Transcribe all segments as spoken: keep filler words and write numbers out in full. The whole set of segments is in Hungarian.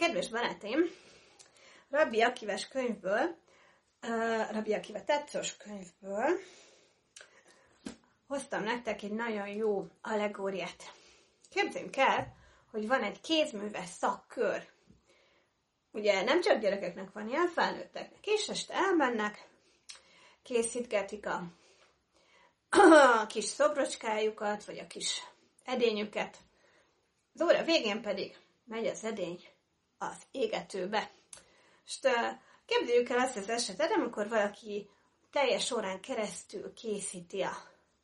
kedves barátaim, Rabbi Akives könyvből, uh, Rabbi Akiva tetszős könyvből hoztam nektek egy nagyon jó allegóriát. Képzeljünk el, hogy van egy kézműves szakkör. Ugye nem csak gyerekeknek van ilyen, felnőtteknek is, este elmennek, készítgetik a, a kis szobrocskájukat, vagy a kis edényüket. Az óra végén pedig megy az edény az égetőbe. És képzeljük el azt az esetet, amikor valaki teljes órán keresztül készíti, a,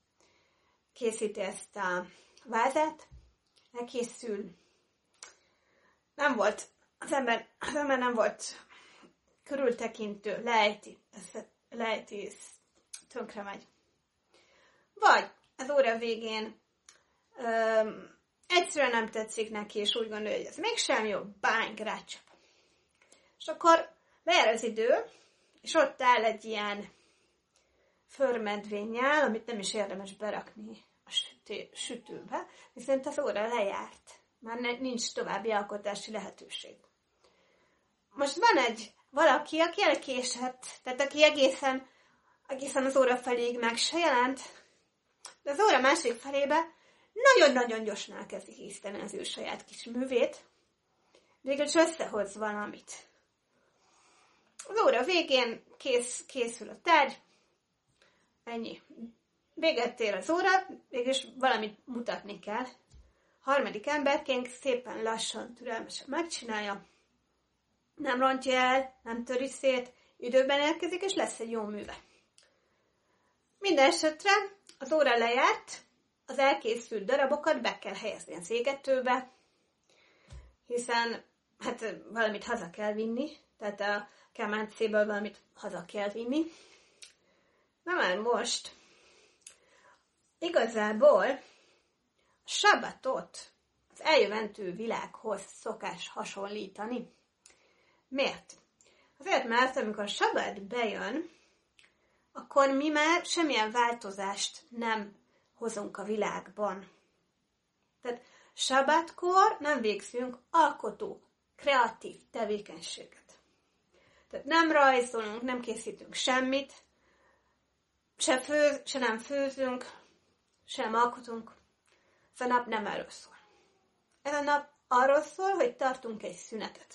készíti ezt a vázát, elkészül. Nem volt, az ember, az ember nem volt körültekintő, lejti, lejti, tönkre megy. Vagy az óra végén öm, egyszerűen nem tetszik neki, és úgy gondolja, hogy ez mégsem jó, bánk, rácsap. És akkor lejár az idő, és ott áll egy ilyen förmedvénnyel, amit nem is érdemes berakni a sütő, sütőbe, viszont az óra lejárt. Már nincs további alkotási lehetőség. Most van egy valaki, aki elkésett, tehát aki egészen, egészen az óra feléig meg se jelent, de az óra másik felébe nagyon-nagyon gyorsan elkezdi készíteni az ő saját kis művét, végül összehoz valamit. Az óra végén kész, készül a tárgy, ennyi. Véget ér az óra, végülis valamit mutatni kell. Harmadik emberként szépen lassan, türelmesen megcsinálja, nem rontja el, nem töri szét, időben érkezik, és lesz egy jó műve. Minden esetre az óra lejárt, az elkészült darabokat be kell helyezni az égetőbe, hiszen hát valamit haza kell vinni, tehát a kemencéből valamit haza kell vinni. Na már most igazából a sabbatot az eljövendő világhoz szokás hasonlítani. Miért? Azért, mert amikor a sabbat bejön, akkor mi már semmilyen változást nem hozunk a világban. Tehát sabbatkor nem végzünk alkotó, kreatív tevékenységet. Tehát nem rajzolunk, nem készítünk semmit, se, főz, se nem főzünk, se nem alkotunk. Ez a nap nem erről szól. Ez a nap arról szól, hogy tartunk egy szünetet.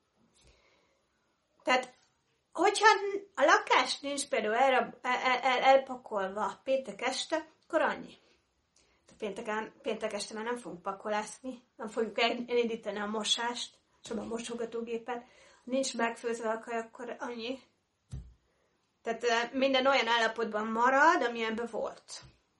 Tehát, hogyha a lakás nincs például el, el, el, elpakolva péntek este, akkor annyi. Pénteken, péntek este már nem fogunk pakolászni, nem fogjuk elindítani a mosást, sem a mosogatógépet. Nincs megfőzve a kaj, akkor annyi. Tehát minden olyan állapotban marad, amilyenben volt.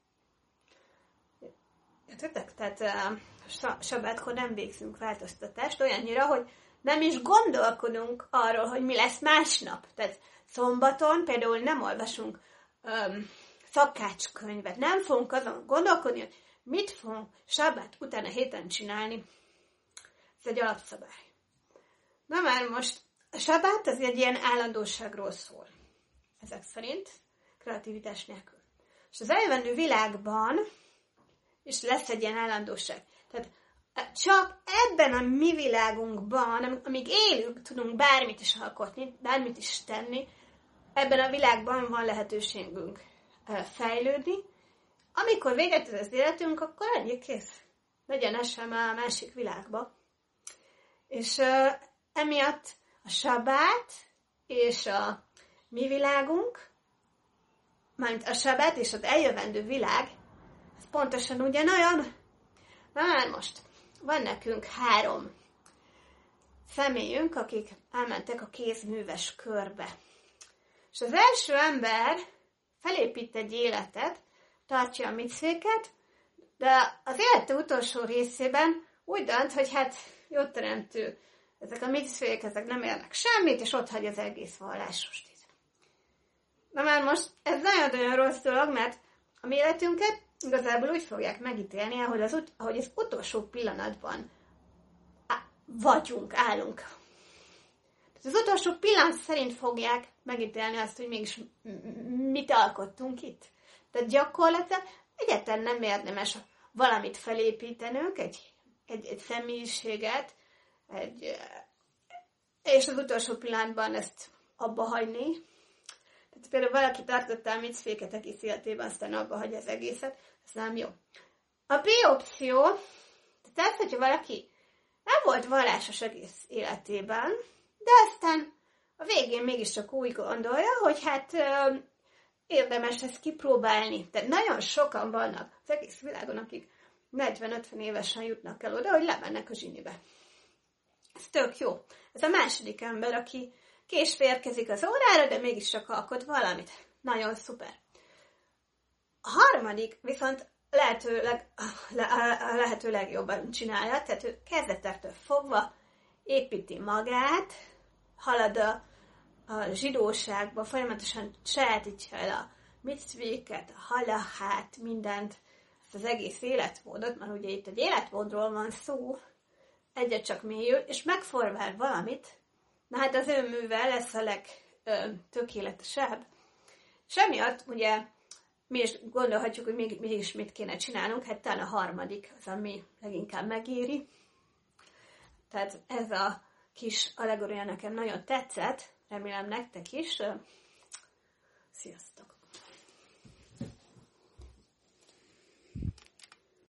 Értitek? Tehát sabbatkor nem végzünk változtatást olyannyira, hogy nem is gondolkodunk arról, hogy mi lesz másnap. Tehát szombaton például nem olvasunk um, szakácskönyvet. Nem fogunk azon gondolkodni, hogy mit fogunk sabbat után a héten csinálni. Ez egy alapszabály. Na már most a sabbat az egy ilyen állandóságról szól. Ezek szerint kreativitás nélkül. És az eljövendő világban is lesz egy ilyen állandóság. Tehát csak ebben a mi világunkban, amíg élünk, tudunk bármit is alkotni, bármit is tenni, ebben a világban van lehetőségünk fejlődni. Amikor véget ér az életünk, akkor ennyi kész. Legyen esem a másik világba. És uh, emiatt a sabbát és a mi világunk, mármint a sabbát és az eljövendő világ, ez pontosan ugyanolyan. Na már most, van nekünk három személyünk, akik elmentek a kézműves körbe. És az első ember felépít egy életet, tartja a micvéket, de az élete utolsó részében úgy dönt, hogy hát jó teremtő, ezek a micvék, ezek nem érnek semmit, és ott hagy az egész vallásost. Na már most ez nagyon-nagyon rossz dolog, mert a mi életünket igazából úgy fogják megítélni, ahogy az, ut- ahogy az utolsó pillanatban á- vagyunk, állunk. Az utolsó pillanat szerint fogják megítélni azt, hogy mégis mit alkottunk itt. Tehát gyakorlatilag egyáltalán nem érdemes valamit felépítenünk, egy, egy, egy személyiséget, egy, és az utolsó pillanatban ezt abba hagyni. Tehát például valaki tartotta a micféket egész életében, aztán abba hagyja az egészet, ez nem jó. A B opció, tehát az, hogyha valaki nem volt vallásos egész életében, de aztán a végén mégiscsak úgy gondolja, hogy hát ö, érdemes ezt kipróbálni. Tehát nagyon sokan vannak az egész világon, akik negyven-ötven évesen jutnak el oda, hogy lemennek a zsinibe. Ez tök jó. Ez a második ember, aki késve érkezik az órára, de mégis csak alkot valamit. Nagyon szuper. A harmadik viszont lehetőleg, a lehető legjobban csinálja, tehát ő kezdetektől fogva építi magát, halad a, a zsidóságba, folyamatosan sajátítja el a micvéket, a halachát, mindent, ezt az egész életmódot, mert ugye itt egy életmódról van szó, egyre csak mélyül, és megformál valamit, na hát az ő műve lesz a legtökéletesebb. És emiatt ugye mi is gondolhatjuk, hogy mi, mi is mit kéne csinálnunk, hát talán a harmadik az, ami leginkább megéri. Tehát ez a kis allegória nekem nagyon tetszett, remélem nektek is. Sziasztok!